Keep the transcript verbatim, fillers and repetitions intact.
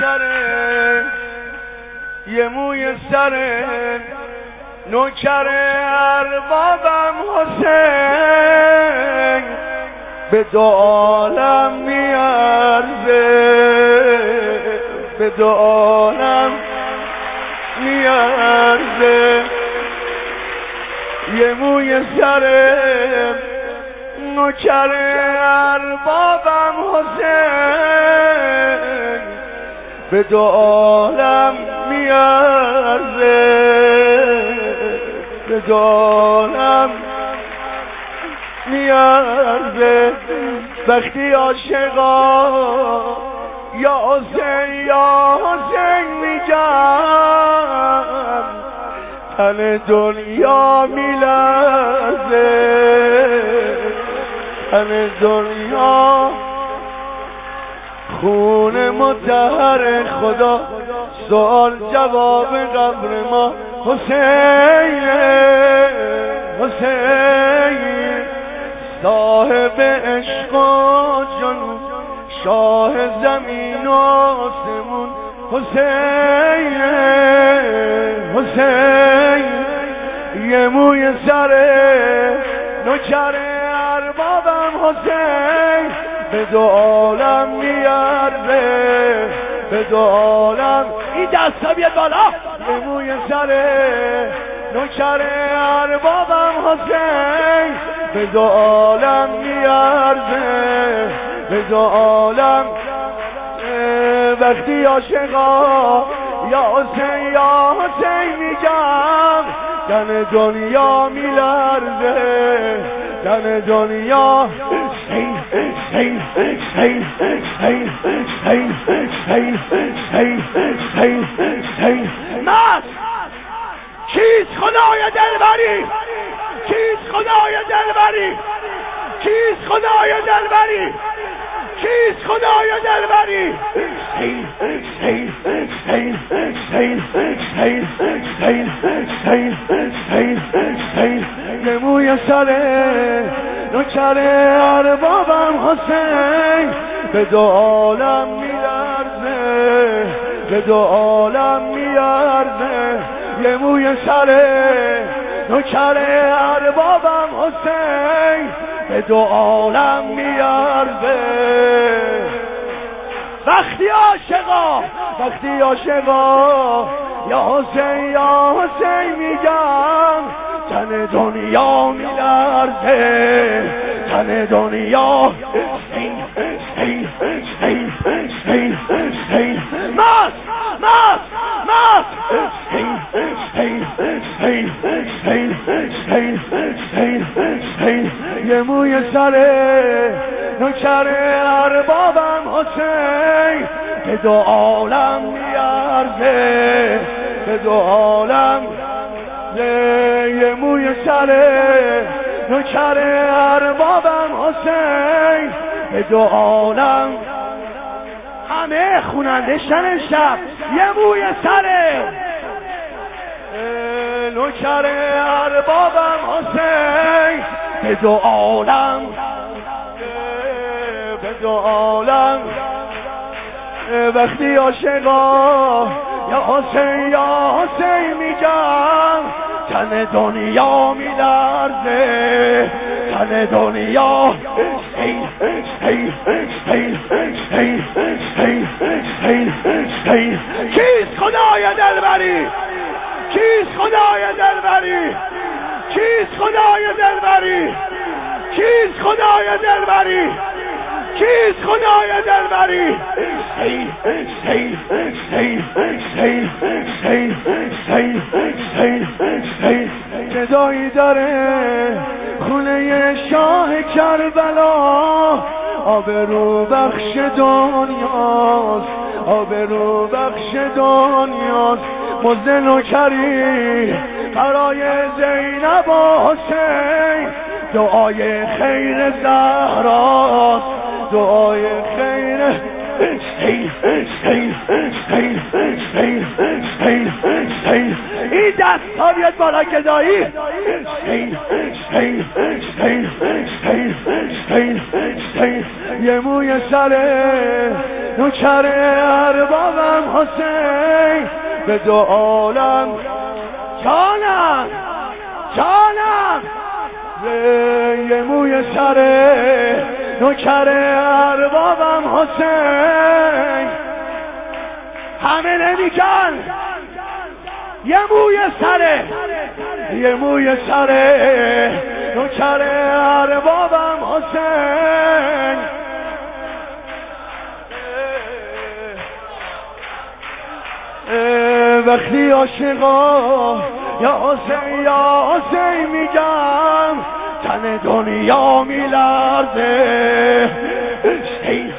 سره یه موی سره نوکر اربابم حسین به دو عالم میارزه به دو عالم میارزه یه موی سره نوکر اربابم حسین به دو عالم میارزه به دو عالم میارزه وقتی عاشقا یا حسین یا حسین میگم تن دنیا میلرزه تن دنیا خون مطهر خدا سوال جواب قبر ما حسین حسین صاحب عشق و جنون شاه زمین و آسمون حسین حسین یه موی سره نوکر اربابم حسین به دو عالم میارزه به دو عالم این دستا بیاد بالا یه موی سره نوکر اربابم حسین به دو عالم میارزه به دو عالم وقتی عاشقا یا حسین یا حسین میگم تن دنیا میلرزه تن دنیا حسین حسین حسین حسین حسین حسین حسین حسین حسین مست کیست خدای دلبری کیست خدای دلبری کیست خدای دلبری کیست خدای دلبری حسین حسین حسین حسین حسین حسین حسین حسین حسین یه موی سره نوکر اربابم حسین به دو عالم میلرزه به دو عالم میارزه یه موی سره نوکر اربابم حسین به دو عالم میارزه وقتی عاشقا وقتی عاشقا یا حسین یا حسین میگم تن دنیا میلرزه تن دنیا حسین حسین حسین حسین حسین مست مست مست حسین حسین حسین حسین حسین حسین حسین یه موی سره نوکر اربابم حسین به دو عالم میارزه به دو عالم یه موی سره نوکر اربابم حسین به دو عالم همه خوننده شن شب یه موی سره نوکر اربابم حسین به دو عالم به دو عالم وقتی عاشقا یا حسین یا حسین میگم تن دنیا میلرزه تن دنیا حسین حسین حسین حسین حسین حسین حسین کیست خدای دلبری کیست خدای دلبری کیست خدای دلبری کیست خدای دلبری کیست خدای دلبری حسین حسین حسین حسین حسین حسین حسین حسین صدایی داره خونه شاه کربلا آبرو بخش دنیاست آبرو بخش دنیاست مزد نوکری برای زینب و حسین دعای خیر زهراست دعای خیر حسین حسین حسین حسین حسین حسین این دست ها بیاد بالا گدایی حسین حسین حسین حسین حسین حسین یه موی سره نوکر اربابم حسین به دو عالم جانم جانم یه موی سره نوکر اربابم حسین همه نمیگن یه موی سره یه موی سره نوکر اربابم حسین وقتی عاشقا یا حسین یا حسین میگم تن دنیا میلرزه. ای